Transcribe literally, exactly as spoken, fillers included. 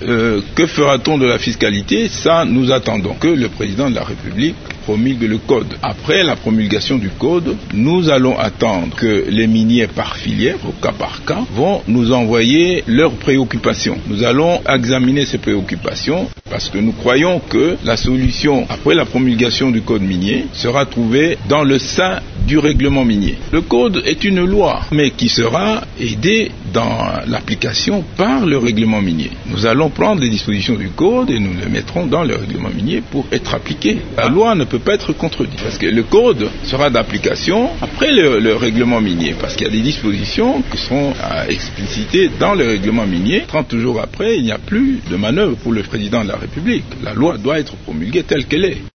euh, que fera-t-on de la fiscalité? Ça, nous attendons que le président de la République promulgue le code. Après la promulgation du code, nous allons attendre que les miniers par filière, au cas par cas, vont nous envoyer leurs préoccupations. Nous allons examiner ces préoccupations parce que nous croyons que la solution, après la promulgation du code minier, sera trouvée dans le sein du règlement minier. Le code est une loi, mais qui sera aidée dans l'application par le règlement minier. Nous allons prendre les dispositions du code et nous les mettrons dans le règlement minier pour être appliquées. La loi ne peut pas être contredite parce que le code sera d'application après le, le règlement minier, parce qu'il y a des dispositions qui seront à expliciter dans le règlement minier. trente jours après, il n'y a plus de manœuvre pour le président de la République. La loi doit être promulguée telle qu'elle est.